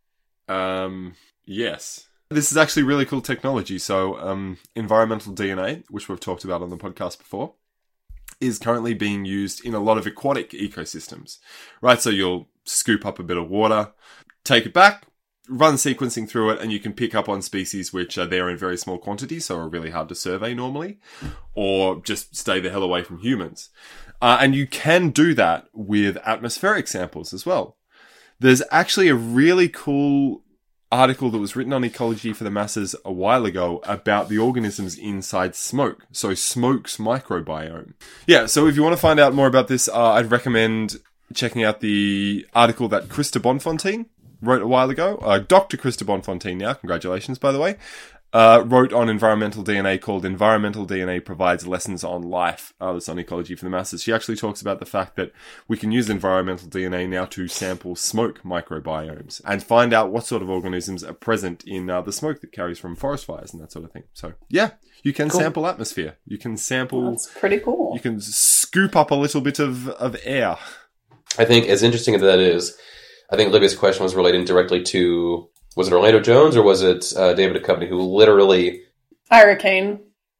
Yes. This is actually really cool technology. So, environmental DNA, which we've talked about on the podcast before, is currently being used in a lot of aquatic ecosystems, right? So you'll scoop up a bit of water, take it back, run sequencing through it, and you can pick up on species which are there in very small quantities, so are really hard to survey normally, or just stay the hell away from humans. And you can do that with atmospheric samples as well. There's actually a really cool article that was written on Ecology for the Masses a while ago about the organisms inside smoke. So smoke's microbiome. Yeah, so if you want to find out more about this, I'd recommend checking out the article that Krista Bonfontaine wrote a while ago. Dr. Krista Bonfontaine now, congratulations by the way, wrote on environmental DNA called Environmental DNA Provides Lessons on Life. That's on Ecology for the Masses. She actually talks about the fact that we can use environmental DNA now to sample smoke microbiomes and find out what sort of organisms are present in the smoke that carries from forest fires and that sort of thing. So, yeah, you can sample atmosphere. You can sample... That's pretty cool. You can scoop up a little bit of air. I think as interesting as that is, I think Libby's question was relating directly to... Was it Orlando Jones or was it David Duchovny who literally... Ira Kane.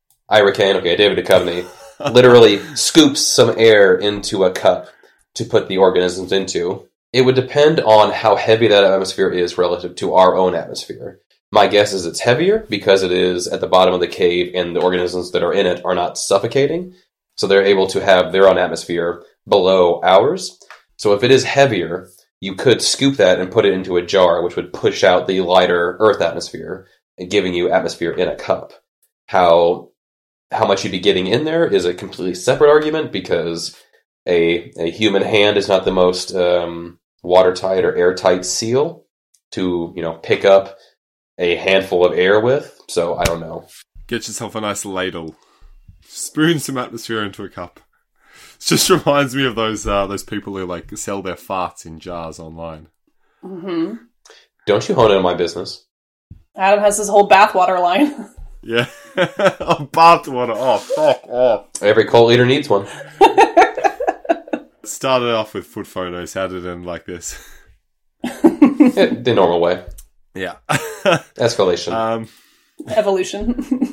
Okay, David Duchovny literally scoops some air into a cup to put the organisms into. It would depend on how heavy that atmosphere is relative to our own atmosphere. My guess is it's heavier because it is at the bottom of the cave and the organisms that are in it are not suffocating. So they're able to have their own atmosphere below ours. So if it is heavier... you could scoop that and put it into a jar, which would push out the lighter Earth atmosphere, and giving you atmosphere in a cup. How much you'd be getting in there is a completely separate argument, because a human hand is not the most watertight or airtight seal to, pick up a handful of air with. So I don't know. Get yourself a nice ladle. Spoon some atmosphere into a cup. It just reminds me of those people who sell their farts in jars online. Mm-hmm. Don't you hone in on my business? Adam has his whole bathwater line. Yeah. Bathwater. Oh, fuck off. Every cult leader needs one. Started off with foot photos. How did it end like this? The normal way. Yeah. Escalation. Evolution.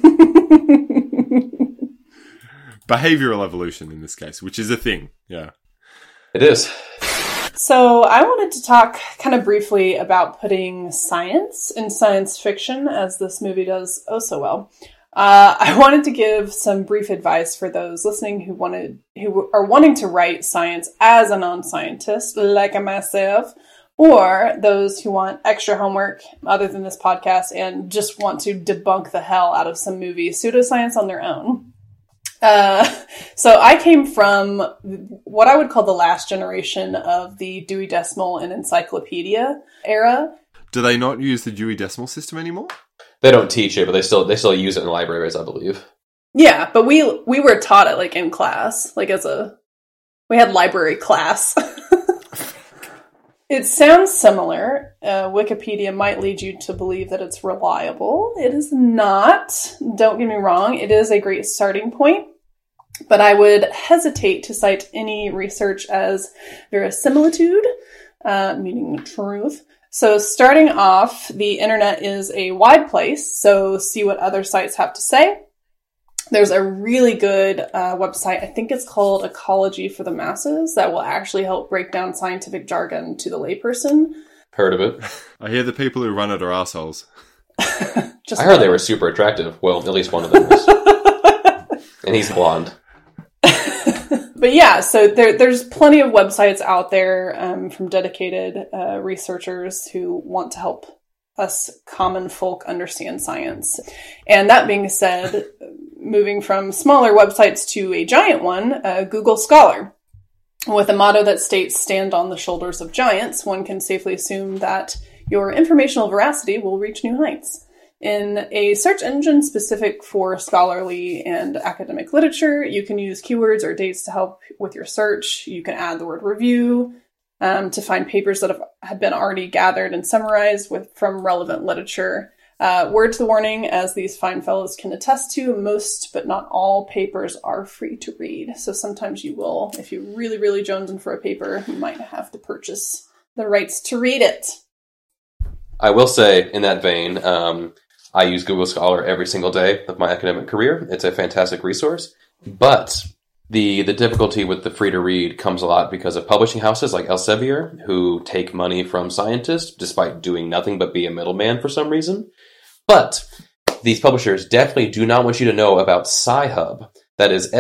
Behavioral evolution in this case, which is a thing. Yeah. It is. So I wanted to talk kind of briefly about putting science in science fiction, as this movie does oh so well. I wanted to give some brief advice for those listening who are wanting to write science as a non-scientist, like myself, or those who want extra homework other than this podcast and just want to debunk the hell out of some movie pseudoscience on their own. So I came from what I would call the last generation of the Dewey Decimal and Encyclopedia era. Do they not use the Dewey Decimal System anymore? They don't teach it, but they still use it in libraries, I believe. Yeah, but we were taught it in class, we had library class. It sounds similar. Wikipedia might lead you to believe that it's reliable. It is not. Don't get me wrong. It is a great starting point. But I would hesitate to cite any research as verisimilitude, meaning truth. So starting off, the internet is a wide place, so see what other sites have to say. There's a really good website, I think it's called Ecology for the Masses, that will actually help break down scientific jargon to the layperson. Heard of it. I hear the people who run it are assholes. I heard they were super attractive. Well, at least one of them is. And he's blonde. But yeah, so there's plenty of websites out there from dedicated researchers who want to help us common folk understand science. And that being said, moving from smaller websites to a giant one, Google Scholar. With a motto that states, "Stand on the shoulders of giants," one can safely assume that your informational veracity will reach new heights. In a search engine specific for scholarly and academic literature, you can use keywords or dates to help with your search. You can add the word review to find papers that have been already gathered and summarized from relevant literature. Word to the warning, as these fine fellows can attest to, most but not all papers are free to read. So sometimes you will, if you're really, really jonesing for a paper, you might have to purchase the rights to read it. I will say, in that vein, I use Google Scholar every single day of my academic career. It's a fantastic resource. But the difficulty with the free-to-read comes a lot because of publishing houses like Elsevier, who take money from scientists despite doing nothing but be a middleman for some reason. But these publishers definitely do not want you to know about Sci-Hub. That is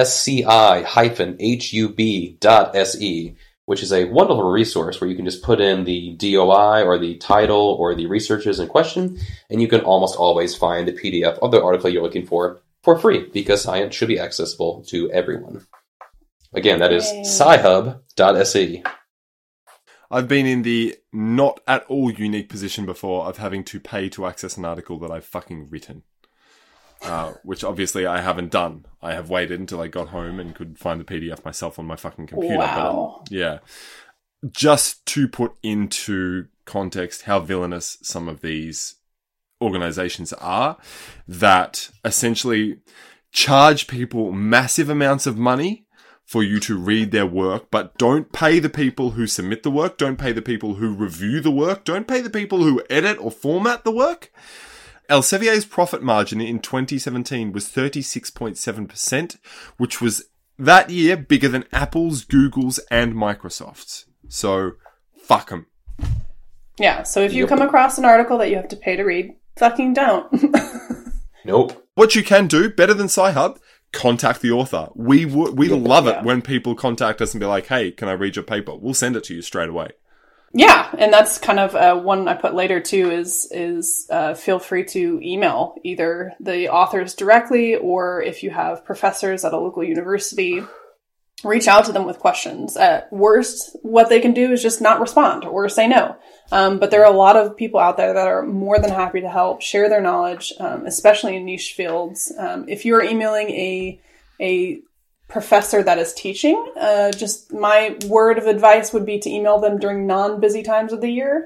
sci-hub.se, which is a wonderful resource where you can just put in the DOI or the title or the researches in question, and you can almost always find the PDF of the article you're looking for free, because science should be accessible to everyone. Again, that is sci-hub.se. I've been in the not at all unique position before of having to pay to access an article that I've fucking written. Which obviously I haven't done. I have waited until I got home and could find the PDF myself on my fucking computer. Wow. But, yeah. Just to put into context how villainous some of these organizations are, that essentially charge people massive amounts of money for you to read their work, but don't pay the people who submit the work, don't pay the people who review the work, don't pay the people who edit or format the work. Elsevier's profit margin in 2017 was 36.7%, which was that year bigger than Apple's, Google's, and Microsoft's. So, fuck them. Yeah, so if you come across an article that you have to pay to read, fucking don't. Nope. What you can do, better than Sci-Hub, contact the author. We love it when people contact us and be like, hey, can I read your paper? We'll send it to you straight away. Yeah, and that's kind of one I put later too is feel free to email either the authors directly, or if you have professors at a local university, reach out to them with questions. At worst, what they can do is just not respond or say no. But there are a lot of people out there that are more than happy to help share their knowledge, especially in niche fields. If you're emailing a professor that is teaching, just my word of advice would be to email them during non-busy times of the year,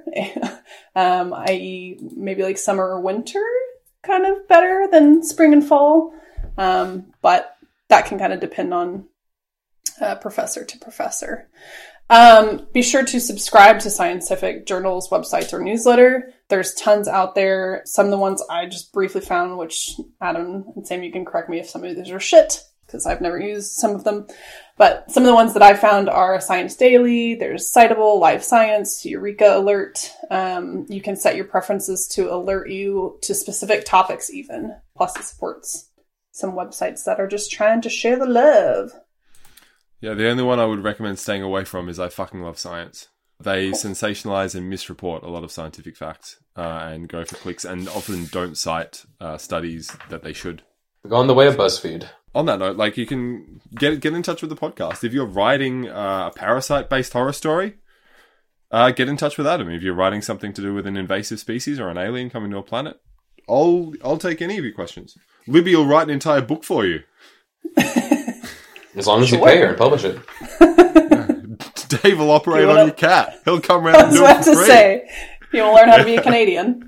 i.e. maybe like summer or winter, kind of better than spring and fall. But that can kind of depend on professor to professor. Be sure to subscribe to scientific journals, websites, or newsletter. There's tons out there. Some of the ones I just briefly found, which Adam and Sam, you can correct me if some of these are shit, because I've never used some of them. But some of the ones that I found are Science Daily, there's Citable, Live Science, Eureka Alert. You can set your preferences to alert you to specific topics even. Plus it supports some websites that are just trying to share the love. Yeah, the only one I would recommend staying away from is I Fucking Love Science. They sensationalize and misreport a lot of scientific facts and go for clicks, and often don't cite studies that they should. We've gone the way of BuzzFeed. On that note, like, you can get in touch with the podcast. If you're writing a parasite-based horror story, get in touch with Adam. If you're writing something to do with an invasive species or an alien coming to a planet, I'll take any of your questions. Libby will write an entire book for you. As long as you pay her and publish it. Dave will operate on your cat. He'll come around and do it for free. I was about to say, you'll learn how to be a Canadian.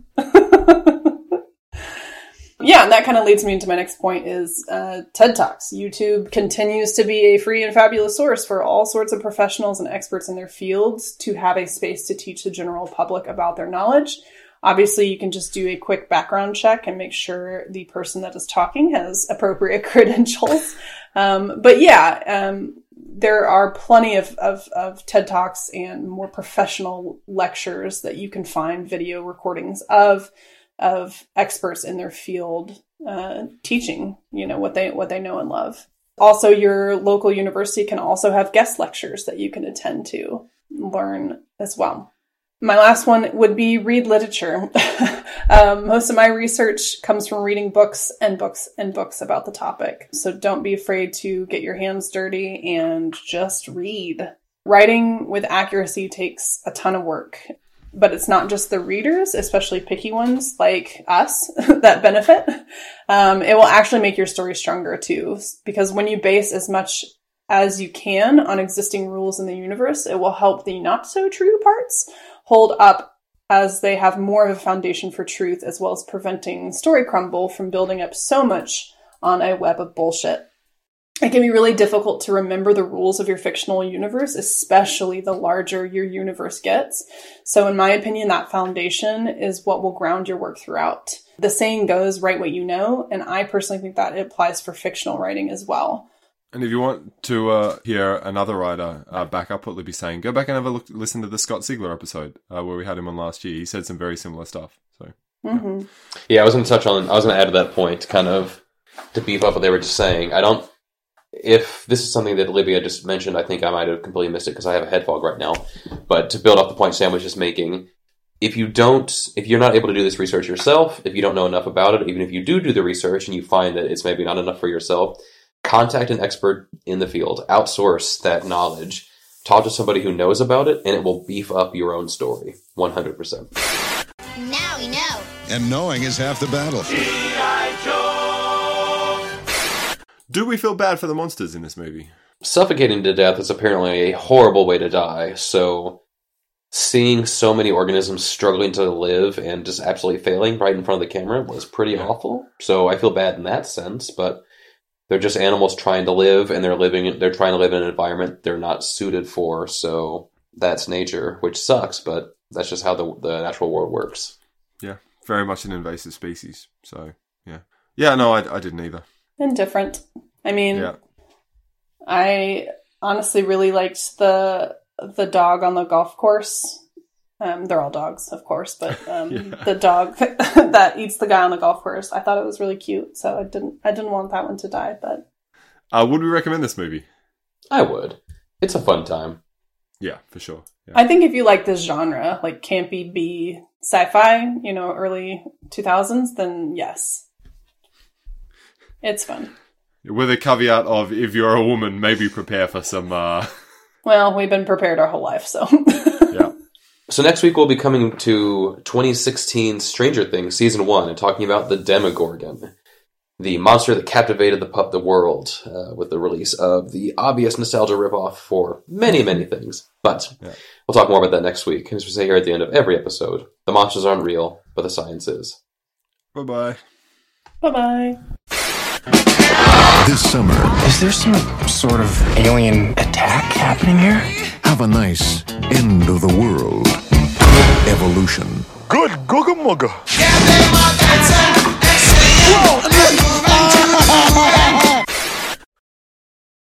Yeah, and that kind of leads me into my next point is TED Talks. YouTube continues to be a free and fabulous source for all sorts of professionals and experts in their fields to have a space to teach the general public about their knowledge. Obviously, you can just do a quick background check and make sure the person that is talking has appropriate credentials. But yeah, there are plenty of TED Talks and more professional lectures that you can find video recordings of experts in their field teaching, what they know and love. Also, your local university can also have guest lectures that you can attend to learn as well. My last one would be read literature. Most of my research comes from reading books and books and books about the topic. So don't be afraid to get your hands dirty and just read. Writing with accuracy takes a ton of work, but it's not just the readers, especially picky ones like us, that benefit. It will actually make your story stronger too, because when you base as much as you can on existing rules in the universe, it will help the not so true parts hold up, as they have more of a foundation for truth, as well as preventing story crumble from building up so much on a web of bullshit. it can be really difficult to remember the rules of your fictional universe, especially the larger your universe gets. So in my opinion, that foundation is what will ground your work throughout. The saying goes, write what you know, and I personally think that it applies for fictional writing as well. And if you want to hear another writer back up what Libby's saying, go back and have a listen to the Scott Sigler episode where we had him on last year. He said some very similar stuff. So, yeah, I was going to add to that point, kind of to beef up what they were just saying. If this is something that Libby had just mentioned, I think I might have completely missed it because I have a head fog right now. But to build off the point Sam was just making, if you're not able to do this research yourself, if you don't know enough about it, even if you do the research and you find that it's maybe not enough for yourself, contact an expert in the field, outsource that knowledge, talk to somebody who knows about it, and it will beef up your own story, 100%. Now we know. And knowing is half the battle. Do we feel bad for the monsters in this movie? Suffocating to death is apparently a horrible way to die, so seeing so many organisms struggling to live and just absolutely failing right in front of the camera was pretty awful. So I feel bad in that sense, but they're just animals trying to live, and they're trying to live in an environment they're not suited for, so that's nature, which sucks, but that's just how the natural world works. Yeah, very much an invasive species, so yeah. Yeah, no, I didn't either. Indifferent. I mean, I honestly really liked the dog on the golf course. They're all dogs, of course, but the dog that eats the guy on the golf course, I thought it was really cute. So I didn't want that one to die. But would we recommend this movie? I would. It's a fun time. Yeah, for sure. Yeah. I think if you like this genre, like campy B sci-fi, early 2000s, then yes. It's fun. With a caveat of, if you're a woman, maybe prepare for some... Well, we've been prepared our whole life, so... Yeah. So next week we'll be coming to 2016 Stranger Things Season 1 and talking about the Demogorgon, the monster that captivated the world with the release of the obvious nostalgia ripoff for many, many things. But we'll talk more about that next week. As we say here at the end of every episode, the monsters aren't real, but the science is. Bye-bye. Bye-bye. This summer, Is there some sort of alien attack happening here? have a nice end of the world evolution. Good googa mugga.